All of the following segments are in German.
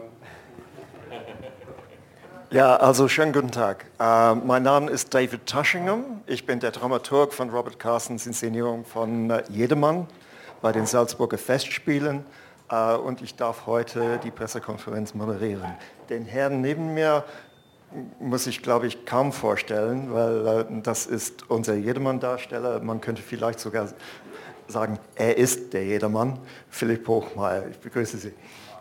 Ja, also schönen guten Tag. Mein Name ist David Tushingham. Ich bin der Dramaturg von Robert Carsons Inszenierung von Jedermann bei den Salzburger Festspielen und ich darf heute die Pressekonferenz moderieren. Den Herrn neben mir muss ich, glaube ich, kaum vorstellen, weil das ist unser Jedermann-Darsteller. Man könnte vielleicht sogar sagen, er ist der Jedermann, Philipp Hochmeier. Ich begrüße Sie.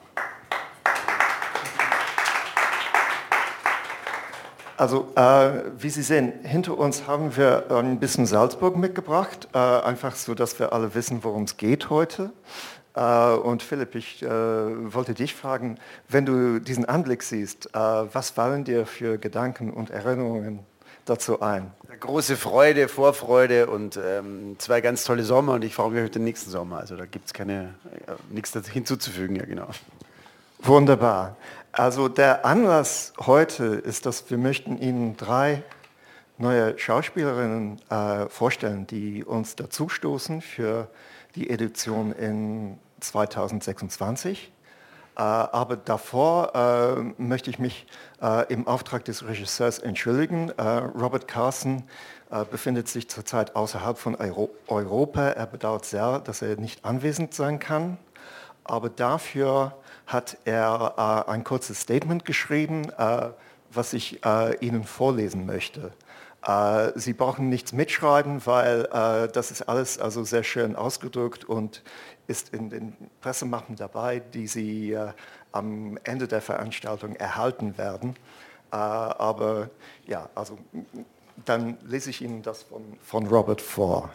Also, wie Sie sehen, hinter uns haben wir ein bisschen Salzburg mitgebracht, einfach so, dass wir alle wissen, worum es geht heute. Und Philipp, ich wollte dich fragen, wenn du diesen Anblick siehst, was fallen dir für Gedanken und Erinnerungen dazu ein? Große Freude, Vorfreude und 2 ganz tolle Sommer und ich freue mich auf den nächsten Sommer. Also da gibt es nichts hinzuzufügen, ja genau. Wunderbar. Also der Anlass heute ist, dass wir möchten Ihnen 3 neue Schauspielerinnen vorstellen, die uns dazustoßen für die Edition in 2026. Aber davor möchte ich mich im Auftrag des Regisseurs entschuldigen. Robert Carson befindet sich zurzeit außerhalb von Europa. Er bedauert sehr, dass er nicht anwesend sein kann. Aber dafür hat er ein kurzes Statement geschrieben, was ich Ihnen vorlesen möchte. Sie brauchen nichts mitschreiben, weil das ist alles also sehr schön ausgedrückt und ist in den Pressemappen dabei, die Sie am Ende der Veranstaltung erhalten werden. Aber ja, also dann lese ich Ihnen das von Robert vor.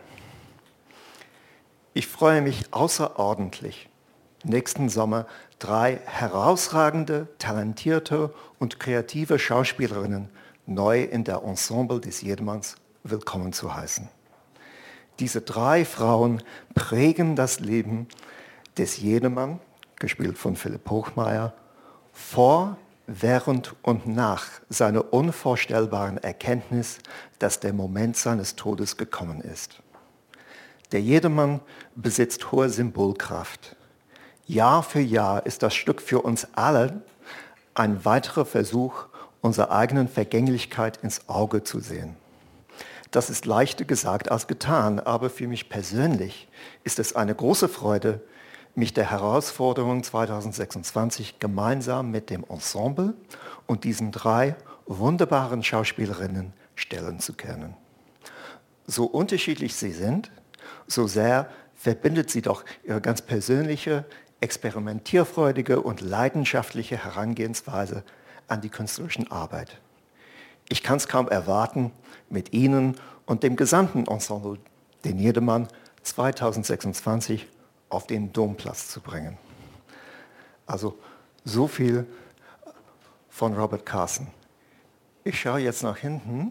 Ich freue mich außerordentlich, nächsten Sommer 3 herausragende, talentierte und kreative Schauspielerinnen neu in der Ensemble des Jedermanns willkommen zu heißen. Diese 3 Frauen prägen das Leben des Jedermann, gespielt von Philipp Hochmeier, vor, während und nach seiner unvorstellbaren Erkenntnis, dass der Moment seines Todes gekommen ist. Der Jedermann besitzt hohe Symbolkraft. Jahr für Jahr ist das Stück für uns alle ein weiterer Versuch, unserer eigenen Vergänglichkeit ins Auge zu sehen. Das ist leichter gesagt als getan, aber für mich persönlich ist es eine große Freude, mich der Herausforderung 2026 gemeinsam mit dem Ensemble und diesen 3 wunderbaren Schauspielerinnen stellen zu können. So unterschiedlich sie sind, so sehr verbindet sie doch ihre ganz persönliche, experimentierfreudige und leidenschaftliche Herangehensweise an die künstlerische Arbeit. Ich kann es kaum erwarten, mit Ihnen und dem gesamten Ensemble den Jedermann 2026 auf den Domplatz zu bringen. Also so viel von Robert Carson. Ich schaue jetzt nach hinten.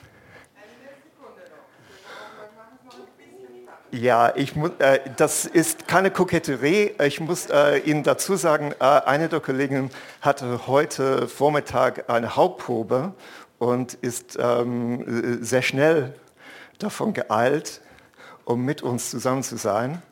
Ja, das ist keine Koketterie. Ich muss Ihnen dazu sagen, eine der Kolleginnen hatte heute Vormittag eine Hauptprobe und ist sehr schnell davon geeilt, um mit uns zusammen zu sein.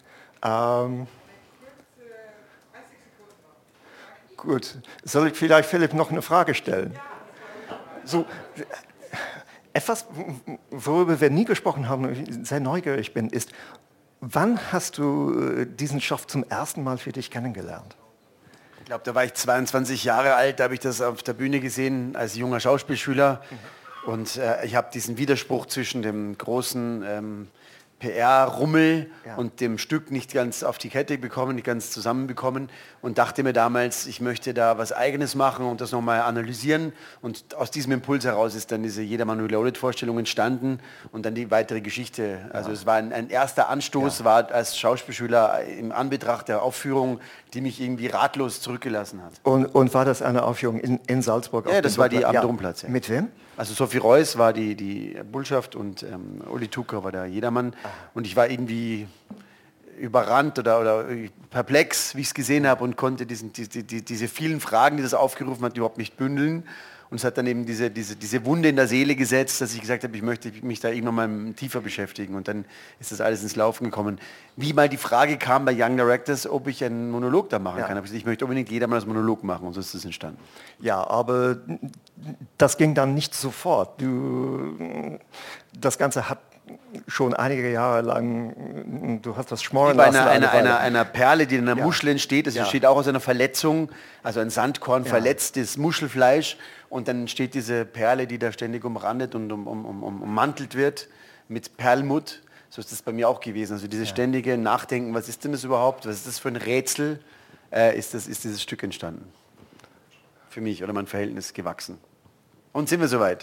Gut, soll ich vielleicht Philipp noch eine Frage stellen? So, etwas, worüber wir nie gesprochen haben und ich sehr neugierig bin, ist, wann hast du diesen Stoff zum ersten Mal für dich kennengelernt? Ich glaube, da war ich 22 Jahre alt, da habe ich das auf der Bühne gesehen als junger Schauspielschüler. Und ich habe diesen Widerspruch zwischen dem großen PR-Rummel und dem Stück nicht ganz auf die Kette bekommen, nicht ganz zusammenbekommen und dachte mir damals, ich möchte da was Eigenes machen und das nochmal analysieren und aus diesem Impuls heraus ist dann diese Jedermann Reloaded-Vorstellung entstanden und dann die weitere Geschichte. Also es war ein erster Anstoß, war als Schauspielschüler im Anbetracht der Aufführung, die mich irgendwie ratlos zurückgelassen hat. Und war das eine Aufführung in Salzburg? Ja, das war die am Domplatz. Ja. Mit wem? Also Sophie Reuss war die Bullschaft und Uli Tucker war der Jedermann. Und ich war irgendwie überrannt oder perplex, wie ich es gesehen habe und konnte diese vielen Fragen, die das aufgerufen hat, überhaupt nicht bündeln. Und es hat dann eben diese Wunde in der Seele gesetzt, dass ich gesagt habe, ich möchte mich da irgendwann mal tiefer beschäftigen. Und dann ist das alles ins Laufen gekommen. Wie mal die Frage kam bei Young Directors, ob ich einen Monolog da machen kann. Ich möchte unbedingt jeder mal das Monolog machen und so ist das entstanden. Ja, aber das ging dann nicht sofort. Das Ganze hat schon einige Jahre lang, du hast das schmoren bei lassen. einer Perle, die in einer Muschel entsteht. Das entsteht auch aus einer Verletzung, also ein Sandkorn verletztes Muschelfleisch. Und dann entsteht diese Perle, die da ständig umrandet und ummantelt wird mit Perlmutt. So ist das bei mir auch gewesen. Also dieses ständige Nachdenken, was ist denn das überhaupt? Was ist das für ein Rätsel? Ist dieses Stück entstanden. Für mich oder mein Verhältnis gewachsen. Und sind wir soweit?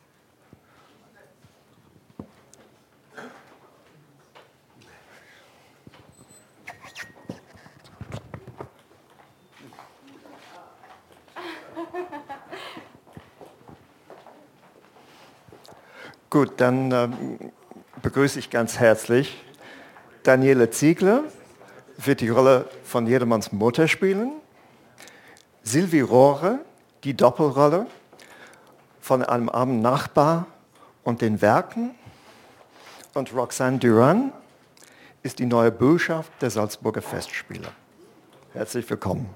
Gut, dann begrüße ich ganz herzlich Daniele Ziegler, wird die Rolle von Jedermanns Mutter spielen. Sylvie Rohre, die Doppelrolle von einem armen Nachbar und den Werken. Und Roxane Duran ist die neue Botschaft der Salzburger Festspiele. Herzlich willkommen.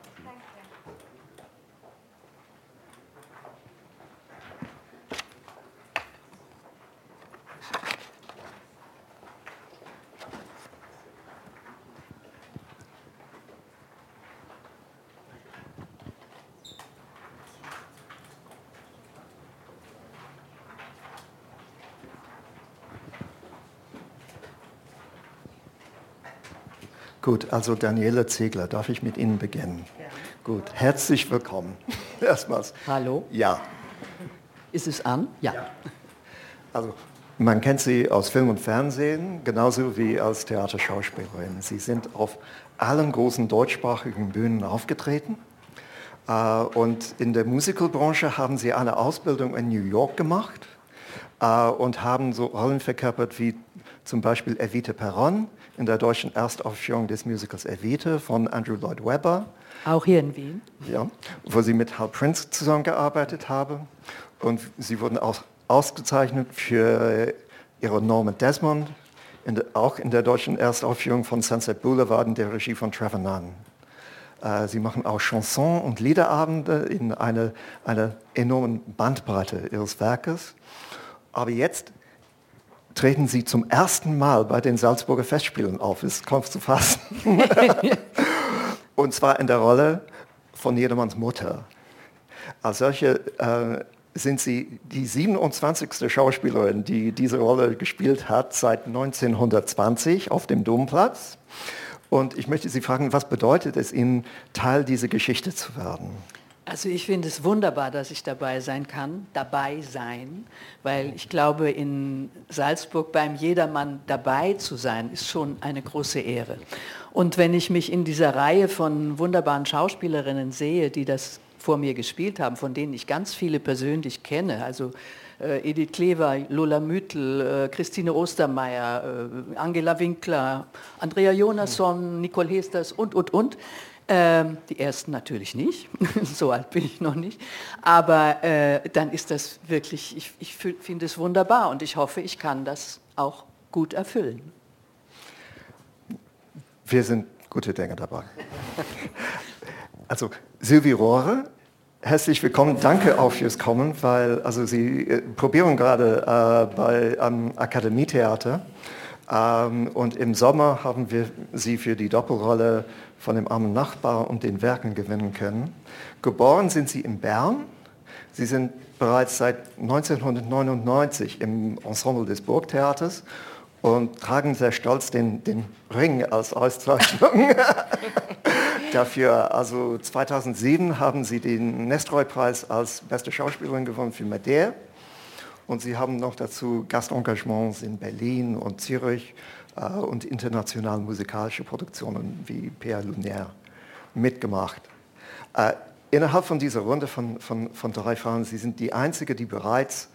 Gut, also Daniele Ziegler, darf ich mit Ihnen beginnen? Ja. Gut, herzlich willkommen. Erstmals. Hallo. Ja. Ist es an? Ja. Also, man kennt Sie aus Film und Fernsehen, genauso wie als Theaterschauspielerin. Sie sind auf allen großen deutschsprachigen Bühnen aufgetreten. Und in der Musicalbranche haben Sie eine Ausbildung in New York gemacht und haben so Rollen verkörpert wie zum Beispiel Evita Peron in der deutschen Erstaufführung des Musicals Evita von Andrew Lloyd Webber. Auch hier in Wien. Ja, wo Sie mit Hal Prince zusammengearbeitet haben. Und Sie wurden auch ausgezeichnet für Ihre Norma Desmond, auch in der deutschen Erstaufführung von Sunset Boulevard in der Regie von Trevor Nunn. Sie machen auch Chanson- und Liederabende in einer enormen Bandbreite Ihres Werkes. Aber jetzt treten Sie zum ersten Mal bei den Salzburger Festspielen auf, ist kaum zu fassen. Und zwar in der Rolle von Jedermanns Mutter. Als solche sind Sie die 27. Schauspielerin, die diese Rolle gespielt hat seit 1920 auf dem Domplatz. Und ich möchte Sie fragen, was bedeutet es Ihnen, Teil dieser Geschichte zu werden? Also ich finde es wunderbar, dass ich dabei sein kann, weil ich glaube, in Salzburg beim Jedermann dabei zu sein, ist schon eine große Ehre. Und wenn ich mich in dieser Reihe von wunderbaren Schauspielerinnen sehe, die das vor mir gespielt haben, von denen ich ganz viele persönlich kenne, also Edith Klever, Lola Müthl, Christine Ostermeier, Angela Winkler, Andrea Jonasson, Nicole Hesters und. Die ersten natürlich nicht, so alt bin ich noch nicht, aber dann ist das wirklich, ich finde es wunderbar und ich hoffe, ich kann das auch gut erfüllen. Wir sind gute Dinge dabei. Also Sylvie Rohre, herzlich willkommen, danke auch fürs Kommen, weil also Sie probieren gerade am Akademietheater und im Sommer haben wir Sie für die Doppelrolle von dem armen Nachbar und den Werken gewinnen können. Geboren sind Sie in Bern. Sie sind bereits seit 1999 im Ensemble des Burgtheaters und tragen sehr stolz den Ring als Auszeichnung dafür. Also 2007 haben Sie den Nestroy-Preis als beste Schauspielerin gewonnen für Medea. Und Sie haben noch dazu Gastengagements in Berlin und Zürich und international musikalische Produktionen wie Pierre Lunaire mitgemacht. Innerhalb von dieser Runde von 3 Frauen, Sie sind die Einzige, die bereits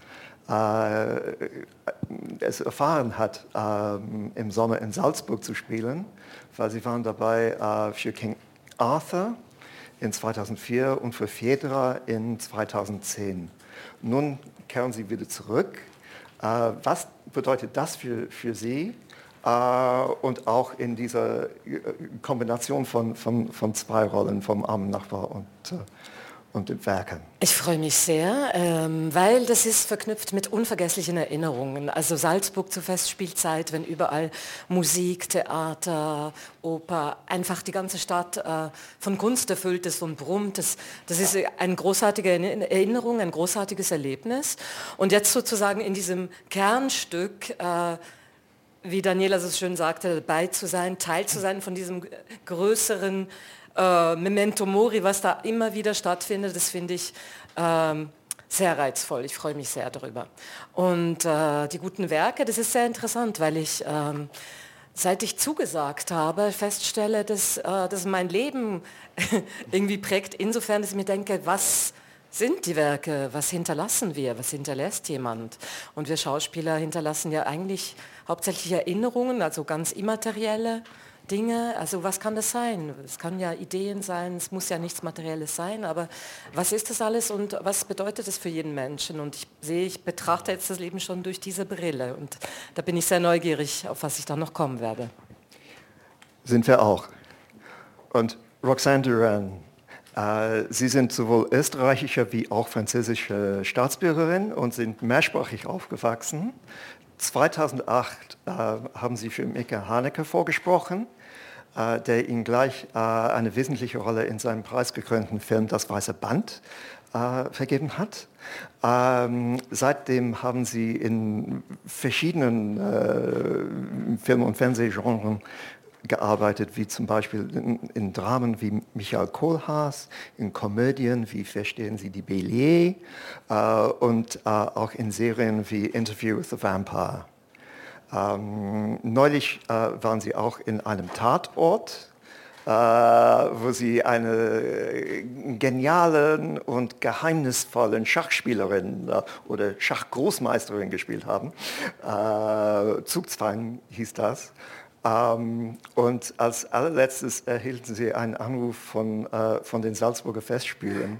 es erfahren hat, im Sommer in Salzburg zu spielen, weil Sie waren dabei für King Arthur in 2004 und für Fedra in 2010. Nun kehren Sie wieder zurück. Was bedeutet das für Sie? Und auch in dieser Kombination von zwei Rollen, vom armen Nachbar und dem Werken. Ich freue mich sehr, weil das ist verknüpft mit unvergesslichen Erinnerungen. Also Salzburg zur Festspielzeit, wenn überall Musik, Theater, Oper, einfach die ganze Stadt von Kunst erfüllt ist und brummt. Das ist eine großartige Erinnerung, ein großartiges Erlebnis. Und jetzt sozusagen in diesem Kernstück, wie Daniela so schön sagte, dabei zu sein, Teil zu sein von diesem größeren Memento Mori, was da immer wieder stattfindet, das finde ich sehr reizvoll. Ich freue mich sehr darüber. Und die guten Werke, das ist sehr interessant, weil ich, seit ich zugesagt habe, feststelle, dass mein Leben irgendwie prägt, insofern, dass ich mir denke, was sind die Werke, was hinterlassen wir, was hinterlässt jemand? Und wir Schauspieler hinterlassen ja eigentlich hauptsächlich Erinnerungen, also ganz immaterielle Dinge. Also was kann das sein? Es kann ja Ideen sein, es muss ja nichts Materielles sein, aber was ist das alles und was bedeutet es für jeden Menschen? Und ich betrachte jetzt das Leben schon durch diese Brille und da bin ich sehr neugierig, auf was ich da noch kommen werde. Sind wir auch. Und Roxane Duran, Sie sind sowohl österreichische wie auch französische Staatsbürgerin und sind mehrsprachig aufgewachsen. 2008 haben Sie für Mika Haneke vorgesprochen, der Ihnen gleich eine wesentliche Rolle in seinem preisgekrönten Film Das Weiße Band vergeben hat. Seitdem haben Sie in verschiedenen Film- und Fernsehgenres gearbeitet, wie zum Beispiel in Dramen wie Michael Kohlhaas, in Komödien wie Verstehen Sie die Bélier und auch in Serien wie Interview with the Vampire. Neulich waren Sie auch in einem Tatort, wo Sie eine genialen und geheimnisvollen Schachspielerin oder Schachgroßmeisterin gespielt haben. Zugzwang hieß das. Und als allerletztes erhielten Sie einen Anruf von den Salzburger Festspielen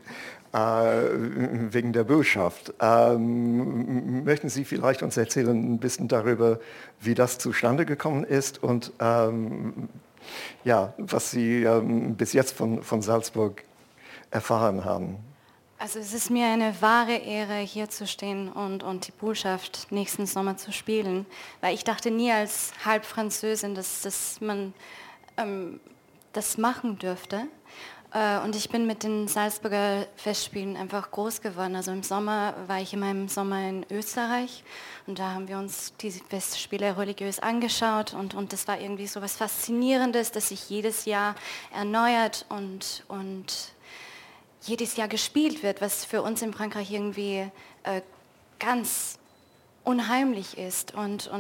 wegen der Bürgschaft. Möchten Sie vielleicht uns erzählen ein bisschen darüber, wie das zustande gekommen ist und ja, was Sie bis jetzt von Salzburg erfahren haben? Also es ist mir eine wahre Ehre, hier zu stehen und die Botschaft nächsten Sommer zu spielen, weil ich dachte nie als Halbfranzösin, dass man das machen dürfte. Und ich bin mit den Salzburger Festspielen einfach groß geworden. Also im Sommer war ich immer im Sommer in Österreich und da haben wir uns diese Festspiele religiös angeschaut und das war irgendwie so was Faszinierendes, das sich jedes Jahr erneuert und jedes Jahr gespielt wird, was für uns in Frankreich irgendwie ganz unheimlich ist. Und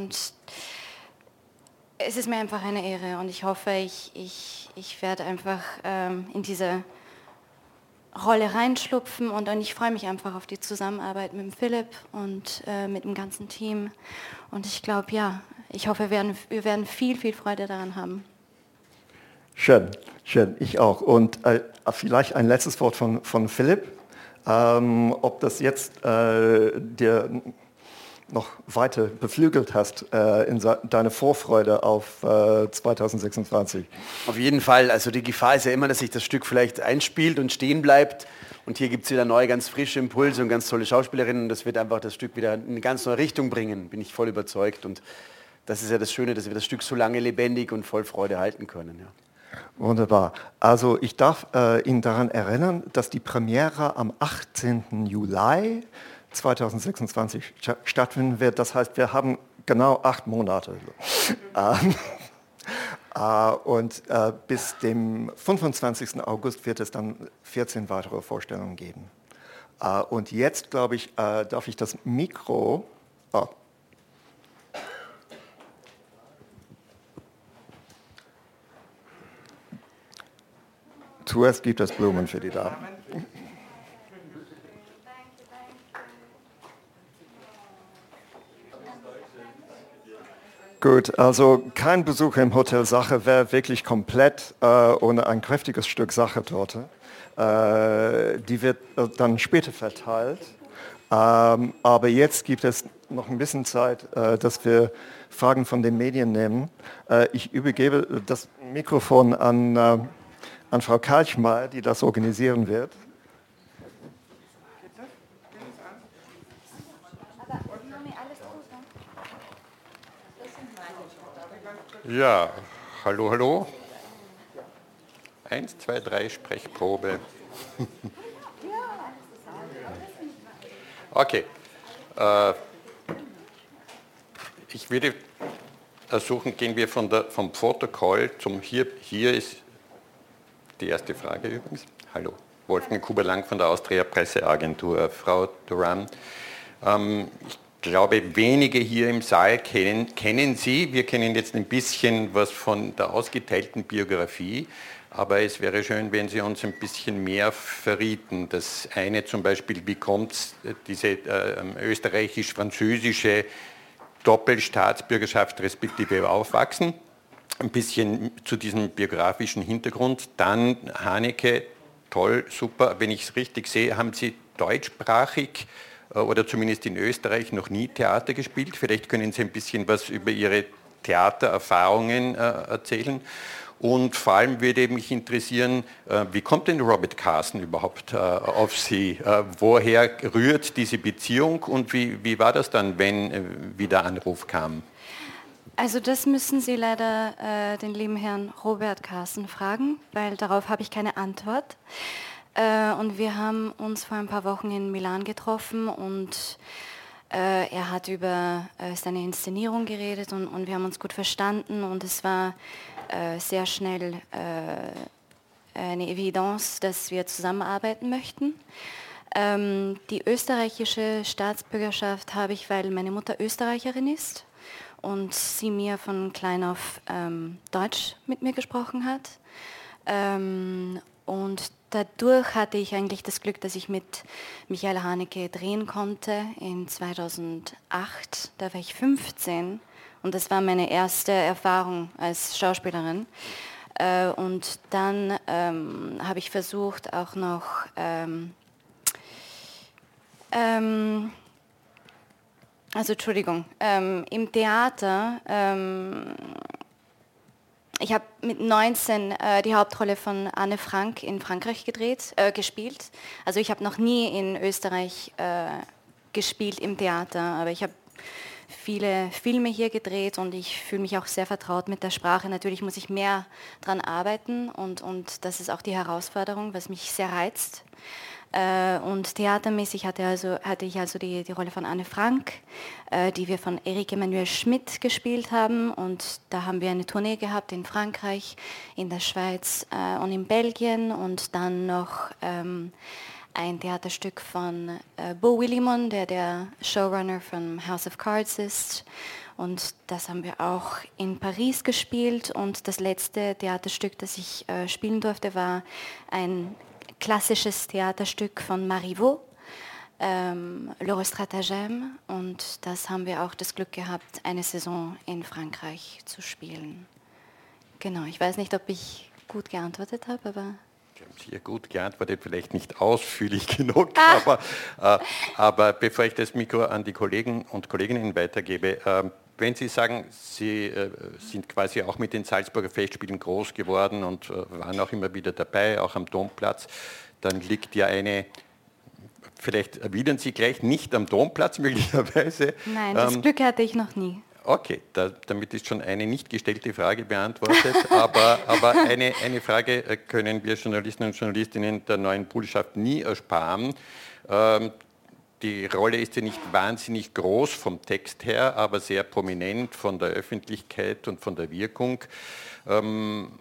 es ist mir einfach eine Ehre und ich hoffe, ich werde einfach in diese Rolle reinschlupfen und ich freue mich einfach auf die Zusammenarbeit mit dem Philipp und mit dem ganzen Team. Und ich glaube, ja, ich hoffe, wir werden viel, viel Freude daran haben. Schön, schön, ich auch. Und vielleicht ein letztes Wort von Philipp, ob das jetzt dir noch weiter beflügelt hast in deine Vorfreude auf 2026. Auf jeden Fall, also die Gefahr ist ja immer, dass sich das Stück vielleicht einspielt und stehen bleibt und hier gibt es wieder neue, ganz frische Impulse und ganz tolle Schauspielerinnen und das wird einfach das Stück wieder in eine ganz neue Richtung bringen, bin ich voll überzeugt und das ist ja das Schöne, dass wir das Stück so lange lebendig und voll Freude halten können. Ja. Wunderbar. Also ich darf Ihnen daran erinnern, dass die Premiere am 18. Juli 2026 stattfinden wird. Das heißt, wir haben genau 8 Monate. Und bis dem 25. August wird es dann 14 weitere Vorstellungen geben. Und jetzt, glaube ich, darf ich das Mikro... Oh. Zuerst gibt es Blumen für die Damen. Gut, also kein Besuch im Hotel Sacher wäre wirklich komplett ohne ein kräftiges Stück Sachertorte. Die wird dann später verteilt. Aber jetzt gibt es noch ein bisschen Zeit, dass wir Fragen von den Medien nehmen. Ich übergebe das Mikrofon an Frau Kalchmeier, die das organisieren wird. Ja, hallo, hallo. 1, 2, 3, Sprechprobe. Okay. Ich würde versuchen, gehen wir vom Protokoll zum Hier ist die erste Frage übrigens. Hallo, Wolfgang Kuberlang von der Austria Presseagentur. Frau Duran, ich glaube, wenige hier im Saal kennen Sie. Wir kennen jetzt ein bisschen was von der ausgeteilten Biografie, aber es wäre schön, wenn Sie uns ein bisschen mehr verrieten. Das eine zum Beispiel, wie kommt diese österreichisch-französische Doppelstaatsbürgerschaft respektive Aufwachsen? Ein bisschen zu diesem biografischen Hintergrund. Dann Haneke, toll, super. Wenn ich es richtig sehe, haben Sie deutschsprachig oder zumindest in Österreich noch nie Theater gespielt. Vielleicht können Sie ein bisschen was über Ihre Theatererfahrungen erzählen. Und vor allem würde mich interessieren, wie kommt denn Robert Carson überhaupt auf Sie? Woher rührt diese Beziehung und wie war das dann, wenn wieder Anruf kam? Also das müssen Sie leider den lieben Herrn Robert Carson fragen, weil darauf habe ich keine Antwort. Und wir haben uns vor ein paar Wochen in Milan getroffen und er hat über seine Inszenierung geredet und wir haben uns gut verstanden und es war sehr schnell eine Evidenz, dass wir zusammenarbeiten möchten. Die österreichische Staatsbürgerschaft habe ich, weil meine Mutter Österreicherin ist und sie mir von klein auf Deutsch mit mir gesprochen hat. Und dadurch hatte ich eigentlich das Glück, dass ich mit Michael Haneke drehen konnte in 2008. Da war ich 15 und das war meine erste Erfahrung als Schauspielerin. Und dann habe ich versucht auch noch im Theater, ich habe mit 19 die Hauptrolle von Anne Frank in Frankreich gespielt. Also ich habe noch nie in Österreich gespielt im Theater, aber ich habe viele Filme hier gedreht und ich fühle mich auch sehr vertraut mit der Sprache. Natürlich muss ich mehr daran arbeiten und das ist auch die Herausforderung, was mich sehr reizt. Und theatermäßig hatte ich also die Rolle von Anne Frank, die wir von Erik Emanuel Schmidt gespielt haben. Und da haben wir eine Tournee gehabt in Frankreich, in der Schweiz und in Belgien. Und dann noch ein Theaterstück von Beau Willimon, der Showrunner von House of Cards ist. Und das haben wir auch in Paris gespielt. Und das letzte Theaterstück, das ich spielen durfte, war ein klassisches Theaterstück von Marivaux, Le Stratagème, und das haben wir auch das Glück gehabt, eine Saison in Frankreich zu spielen. Genau, ich weiß nicht, ob ich gut geantwortet habe, aber... Sie haben sehr gut geantwortet, vielleicht nicht ausführlich genug, aber bevor ich das Mikro an die Kollegen und Kolleginnen weitergebe, wenn Sie sagen, Sie sind quasi auch mit den Salzburger Festspielen groß geworden und waren auch immer wieder dabei, auch am Domplatz, dann liegt ja vielleicht erwidern Sie gleich, nicht am Domplatz möglicherweise. Nein, das Glück hatte ich noch nie. Okay, damit ist schon eine nicht gestellte Frage beantwortet, aber eine Frage können wir Journalisten und Journalistinnen der Neuen Bullschaft nie ersparen. Die Rolle ist ja nicht wahnsinnig groß vom Text her, aber sehr prominent von der Öffentlichkeit und von der Wirkung. Haben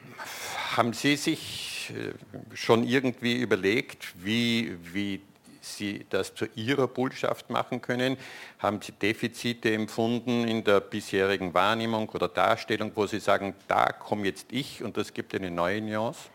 Sie sich schon irgendwie überlegt, wie Sie das zu Ihrer Bullschaft machen können? Haben Sie Defizite empfunden in der bisherigen Wahrnehmung oder Darstellung, wo Sie sagen, da komme jetzt ich und das gibt eine neue Nuance?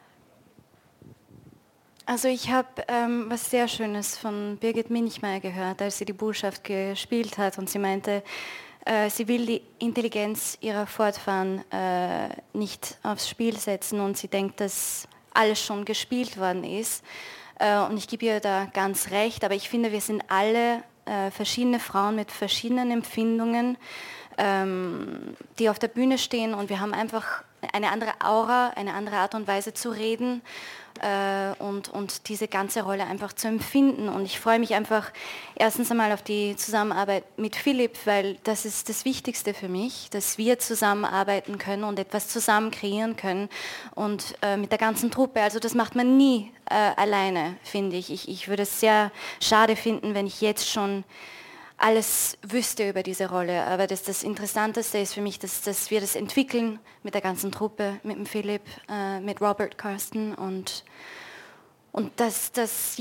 Also ich habe was sehr Schönes von Birgit Minichmayr gehört, als sie die Bullschaft gespielt hat und sie meinte, Sie will die Intelligenz ihrer Fortfahren nicht aufs Spiel setzen und sie denkt, dass alles schon gespielt worden ist. Und ich gebe ihr da ganz recht, aber ich finde, wir sind alle verschiedene Frauen mit verschiedenen Empfindungen, die auf der Bühne stehen und wir haben einfach eine andere Aura, eine andere Art und Weise zu reden und diese ganze Rolle einfach zu empfinden. Und ich freue mich einfach erstens einmal auf die Zusammenarbeit mit Philipp, weil das ist das Wichtigste für mich, dass wir zusammenarbeiten können und etwas zusammen kreieren können und mit der ganzen Truppe. Also das macht man nie alleine, finde ich. Ich würde es sehr schade finden, wenn ich jetzt schon alles wüsste über diese Rolle, aber das Interessanteste ist für mich, dass wir das entwickeln mit der ganzen Truppe, mit dem Philipp, mit Robert Karsten und dass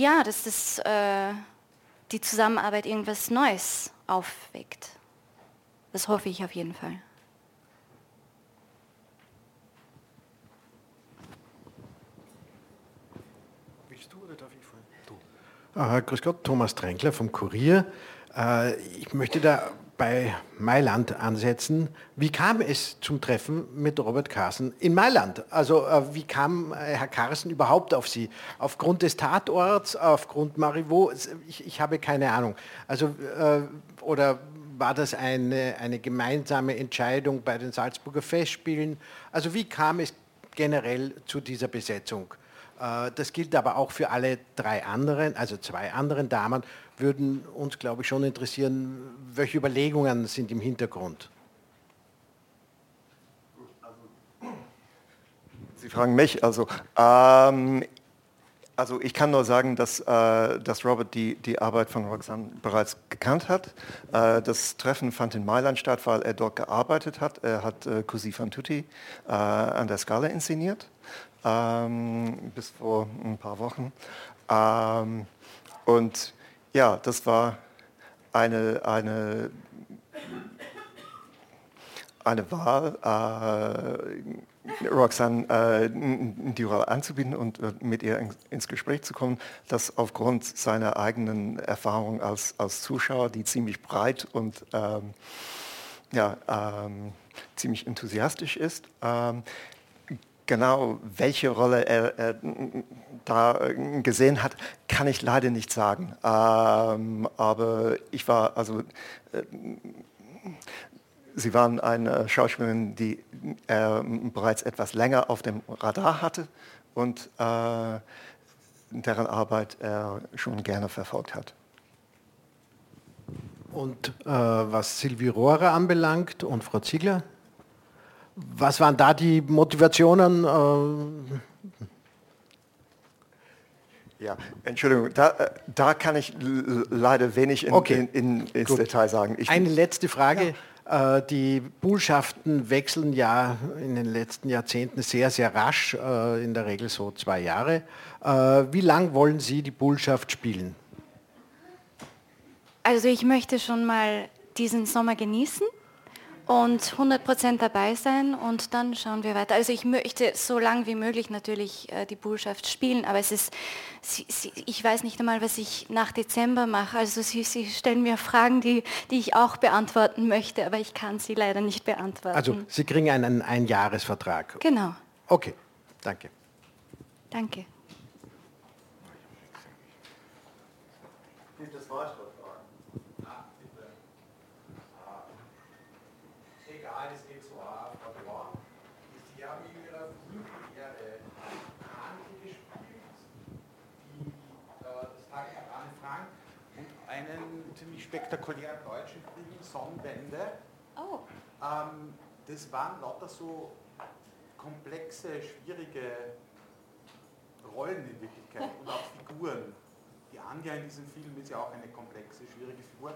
die Zusammenarbeit irgendwas Neues aufweckt. Das hoffe ich auf jeden Fall. Willst du oder darf ich vorhin? Du. Grüß Gott, Thomas Tränkler vom Kurier. Ich möchte da bei Mailand ansetzen. Wie kam es zum Treffen mit Robert Carson in Mailand? Also wie kam Herr Carson überhaupt auf Sie? Aufgrund des Tatorts, aufgrund Marivaux? Ich habe keine Ahnung. Also, oder war das eine gemeinsame Entscheidung bei den Salzburger Festspielen? Also wie kam es generell zu dieser Besetzung? Das gilt aber auch für alle drei anderen, also zwei anderen Damen, würden uns, glaube ich, schon interessieren, welche Überlegungen sind im Hintergrund? Sie fragen mich, also ich kann nur sagen, dass Robert die Arbeit von Roxanne bereits gekannt hat. Das Treffen fand in Mailand statt, weil er dort gearbeitet hat. Er hat Così fan tutti an der Scala inszeniert. Bis vor ein paar Wochen. Und ja, das war eine Wahl, Roxanne die Rolle anzubieten und mit ihr ins Gespräch zu kommen, das aufgrund seiner eigenen Erfahrung als Zuschauer, die ziemlich breit und ziemlich enthusiastisch ist, genau welche Rolle er da gesehen hat, kann ich leider nicht sagen. Aber ich war, sie waren eine Schauspielerin, die er bereits etwas länger auf dem Radar hatte und deren Arbeit er schon gerne verfolgt hat. Und was Sylvie Rohrer anbelangt und Frau Ziegler? Was waren da die Motivationen? Ja, Entschuldigung, da kann ich leider wenig ins Detail sagen. Eine letzte Frage. Ja. Die Buhlschaften wechseln ja in den letzten Jahrzehnten sehr, sehr rasch, in der Regel so 2 Jahre. Wie lang wollen Sie die Buhlschaft spielen? Also ich möchte schon mal diesen Sommer genießen und 100% dabei sein und dann schauen wir weiter. Also ich möchte so lang wie möglich natürlich die Buhlschaft spielen, aber es ist, ich weiß nicht einmal, was ich nach Dezember mache. Also Sie stellen mir Fragen, die ich auch beantworten möchte, aber ich kann sie leider nicht beantworten. Also Sie kriegen einen Einjahresvertrag? Genau. Okay, danke. Danke. Gibt es weitere Fragen? Egal, es geht so Frau Blanc. Sie haben in Ihrer Filmkarriere Hanke gespielt, das Tagebuch Anne Frank und einen ziemlich spektakulären deutschen Film, Sonnenwende. Oh. Das waren lauter so komplexe, schwierige Rollen in Wirklichkeit und auch Figuren. Die Anja in diesem Film ist ja auch eine komplexe, schwierige Figur.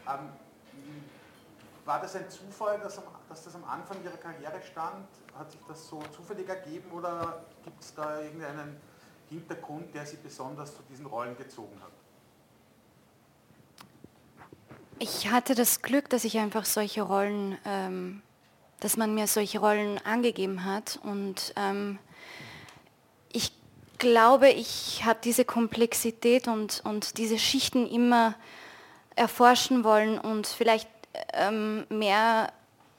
War das ein Zufall, dass das am Anfang Ihrer Karriere stand? Hat sich das so zufällig ergeben oder gibt es da irgendeinen Hintergrund, der Sie besonders zu diesen Rollen gezogen hat? Ich hatte das Glück, dass ich einfach solche Rollen, dass man mir solche Rollen angegeben hat und ich glaube, ich habe diese Komplexität und diese Schichten immer erforschen wollen und vielleicht mehr...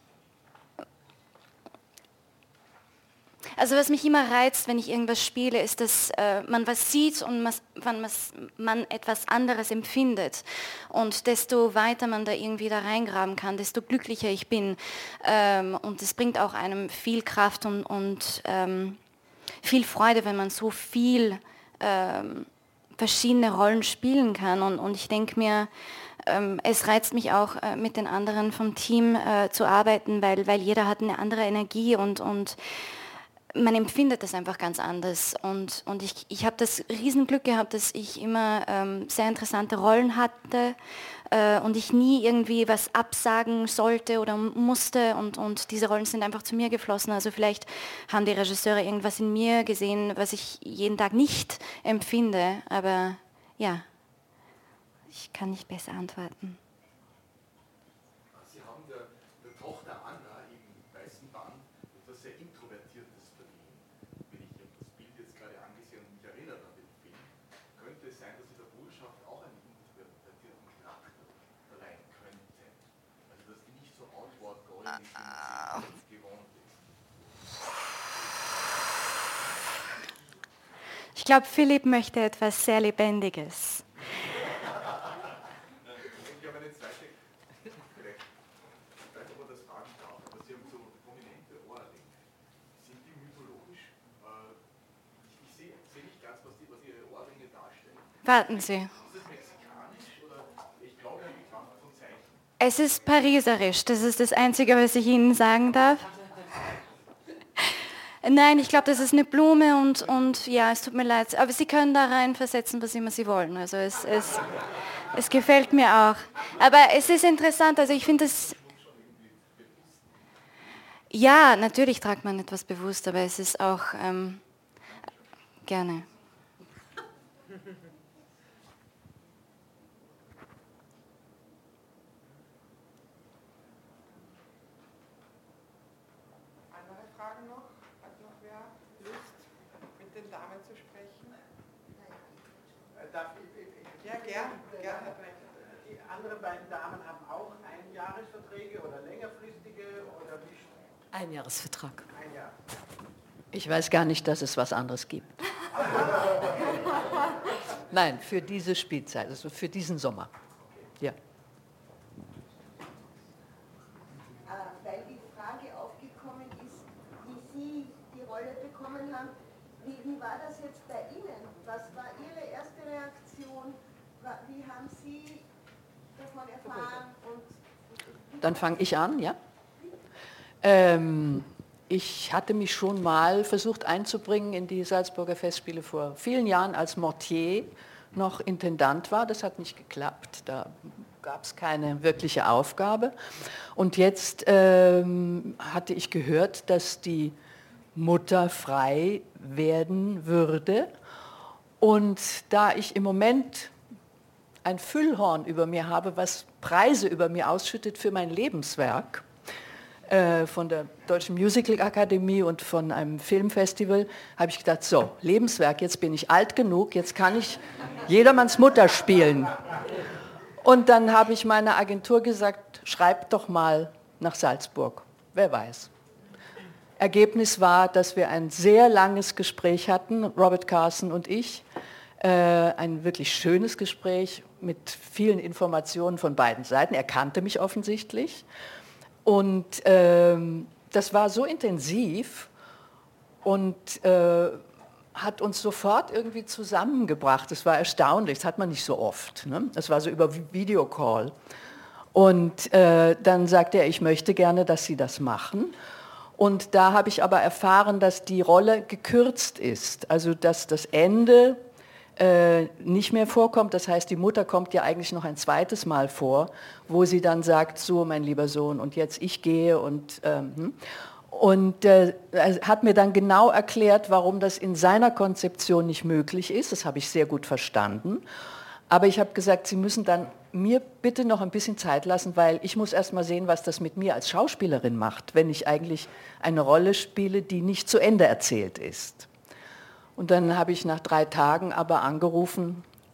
Also was mich immer reizt, wenn ich irgendwas spiele, ist, dass man was sieht und man etwas anderes empfindet. Und desto weiter man da irgendwie da reingraben kann, desto glücklicher ich bin. Und es bringt auch einem viel Kraft und viel Freude, wenn man so viel verschiedene Rollen spielen kann. Und ich denke mir, es reizt mich auch, mit den anderen vom Team zu arbeiten, weil jeder hat eine andere Energie und man empfindet das einfach ganz anders. Und ich habe das Riesenglück gehabt, dass ich immer sehr interessante Rollen hatte und ich nie irgendwie was absagen sollte oder musste und diese Rollen sind einfach zu mir geflossen. Also vielleicht haben die Regisseure irgendwas in mir gesehen, was ich jeden Tag nicht empfinde, aber ja, ich kann nicht besser antworten. Sie haben der Tochter Anna im Weißen Band etwas sehr Introvertiertes verliehen. Wenn ich das Bild jetzt gerade angesehen und mich erinnert an den Film, könnte es sein, dass sie der Botschaft auch einen introvertierten Charakter verleihen könnte. Also dass die nicht so outward-going ist, wie sie gewohnt ist. Ich glaube, Philipp möchte etwas sehr Lebendiges. Ich habe eine zweite, vielleicht, ich weiß nicht, ob man das fragen darf, aber Sie haben so prominente Ohrringe. Sind die mythologisch? Ich sehe nicht ganz, was Ihre Ohrringe darstellen. Warten Sie. Ist das mexikanisch oder ich glaube, die Kraft von Zeichen? Es ist pariserisch, das ist das Einzige, was ich Ihnen sagen darf. Nein, ich glaube, das ist eine Blume und ja, es tut mir leid. Aber Sie können da reinversetzen, was immer Sie wollen. Also es gefällt mir auch. Aber es ist interessant, also ich finde es... Ja, natürlich tragt man etwas bewusst, aber es ist auch gerne. Andere Fragen noch? Hat noch wer Lust, mit den Damen zu sprechen? Ja, gern. Die anderen beiden Damen haben auch Einjahresverträge oder längerfristige oder wie? Einjahresvertrag. Ein Jahr. Ich weiß gar nicht, dass es was anderes gibt. Nein, für diese Spielzeit, also für diesen Sommer. Ja. Weil die Frage aufgekommen ist, wie Sie die Rolle bekommen haben, wie war das jetzt bei Ihnen? Was war Ihre erste Reaktion? Wie haben Sie davon erfahren? Dann fange ich an, ja. Ich hatte mich schon mal versucht einzubringen in die Salzburger Festspiele vor vielen Jahren, als Mortier noch Intendant war. Das hat nicht geklappt, da gab es keine wirkliche Aufgabe. Und jetzt hatte ich gehört, dass die Mutter frei werden würde. Und da ich im Moment ein Füllhorn über mir habe, was Preise über mir ausschüttet für mein Lebenswerk, von der Deutschen Musical Akademie und von einem Filmfestival, habe ich gedacht, so, Lebenswerk, jetzt bin ich alt genug, jetzt kann ich jedermanns Mutter spielen. Und dann habe ich meiner Agentur gesagt, schreibt doch mal nach Salzburg, wer weiß. Ergebnis war, dass wir ein sehr langes Gespräch hatten, Robert Carson und ich, ein wirklich schönes Gespräch mit vielen Informationen von beiden Seiten. Er kannte mich offensichtlich. Und das war so intensiv und hat uns sofort irgendwie zusammengebracht. Das war erstaunlich, das hat man nicht so oft. Ne? Das war so über Videocall. Und dann sagte er, ich möchte gerne, dass Sie das machen. Und da habe ich aber erfahren, dass die Rolle gekürzt ist. Also dass das Ende nicht mehr vorkommt. Das heißt, die Mutter kommt ja eigentlich noch ein zweites Mal vor, wo sie dann sagt, so mein lieber Sohn, und jetzt ich gehe. Und er hat mir dann genau erklärt, warum das in seiner Konzeption nicht möglich ist. Das habe ich sehr gut verstanden. Aber ich habe gesagt, Sie müssen dann mir bitte noch ein bisschen Zeit lassen, weil ich muss erst mal sehen, was das mit mir als Schauspielerin macht, wenn ich eigentlich eine Rolle spiele, die nicht zu Ende erzählt ist. Und dann habe ich nach 3 Tagen aber angerufen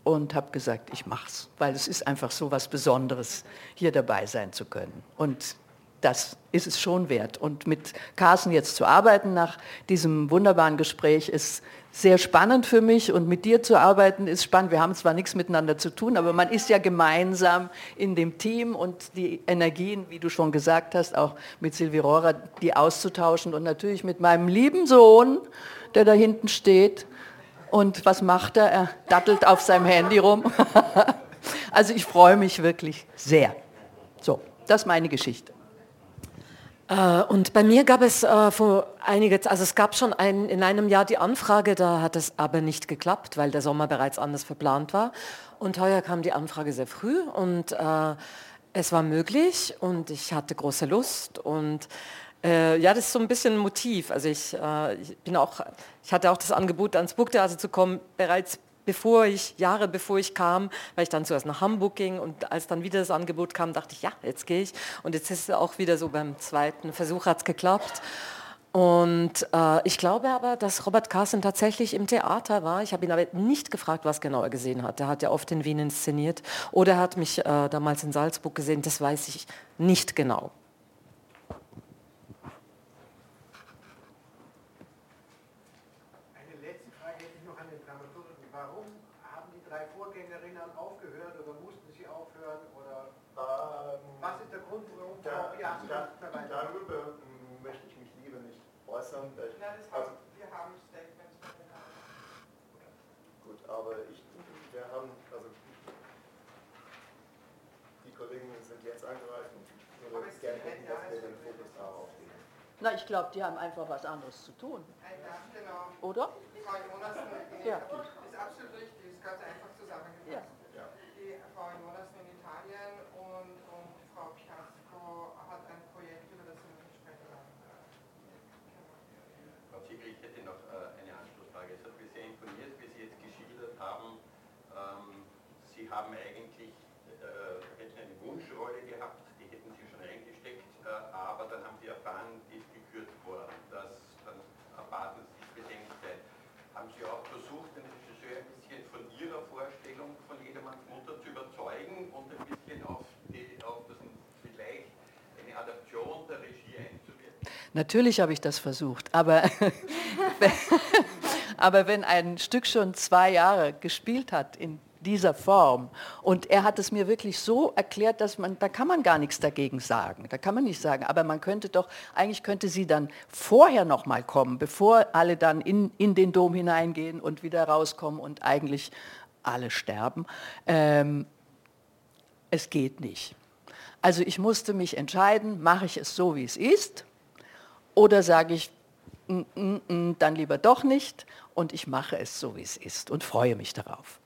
und habe gesagt, ich mach's, weil es ist einfach so was Besonderes, hier dabei sein zu können. Und das ist es schon wert. Und mit Carsten jetzt zu arbeiten nach diesem wunderbaren Gespräch ist sehr spannend für mich und mit dir zu arbeiten ist spannend. Wir haben zwar nichts miteinander zu tun, aber man ist ja gemeinsam in dem Team und die Energien, wie du schon gesagt hast, auch mit Sylvie Rohrer, die auszutauschen und natürlich mit meinem lieben Sohn, der da hinten steht. Und was macht er? Er dattelt auf seinem Handy rum. Also ich freue mich wirklich sehr. So, das ist meine Geschichte. Und bei mir gab es es gab schon in einem Jahr die Anfrage, da hat es aber nicht geklappt, weil der Sommer bereits anders verplant war. Und heuer kam die Anfrage sehr früh und es war möglich und ich hatte große Lust und ja, das ist so ein bisschen ein Motiv. Also ich hatte auch das Angebot, ans Burgtheater zu kommen, bereits Jahre bevor ich kam, weil ich dann zuerst nach Hamburg ging und als dann wieder das Angebot kam, dachte ich, ja, jetzt gehe ich. Und jetzt ist es auch wieder so, beim zweiten Versuch hat es geklappt. Und ich glaube aber, dass Robert Carsten tatsächlich im Theater war. Ich habe ihn aber nicht gefragt, was genau er gesehen hat. Er hat ja oft in Wien inszeniert. Oder er hat mich damals in Salzburg gesehen, das weiß ich nicht genau. Darüber möchte ich mich lieber nicht äußern. Wir haben Statements von den anderen. Gut, aber wir haben, also die Kollegen sind jetzt angereist und ich würde gerne hätten, dass wir den Fokus darauf legen. Na, ich glaube, die haben einfach was anderes zu tun. Ja, genau. Oder? Frau Jonassen, Ja. ist absolut richtig, ist ganz einfach zusammengefasst. Ja. Die Frau Jonassen in Italien und Frau Piasco hat ein Projekt, über das sie noch nicht sprechen werden. Frau Ziegler, ich hätte noch eine Anschlussfrage. Es hat mich sehr imponiert, wie Sie jetzt geschildert haben. Sie haben eigentlich hätten eine Wunschrolle gehabt, die hätten Sie schon reingesteckt, aber dann haben Sie erfahren, die ist gekürzt worden. Das dann erwarten Sie Bedenkzeit. Haben Sie auch versucht, den Regisseur ein bisschen von Ihrer Vorstellung von Jedermanns Mutter zu überzeugen und ein bisschen auf das vielleicht eine Adaption der Regie einzuwirken? Natürlich habe ich das versucht, aber, aber wenn ein Stück schon 2 Jahre gespielt hat in dieser Form und er hat es mir wirklich so erklärt, dass da kann man gar nichts dagegen sagen, da kann man nicht sagen, aber man könnte doch, eigentlich könnte sie dann vorher noch mal kommen, bevor alle dann in den Dom hineingehen und wieder rauskommen und eigentlich alle sterben. Es geht nicht. Also ich musste mich entscheiden, mache ich es so, wie es ist, oder sage ich, dann lieber doch nicht und ich mache es so, wie es ist und freue mich darauf.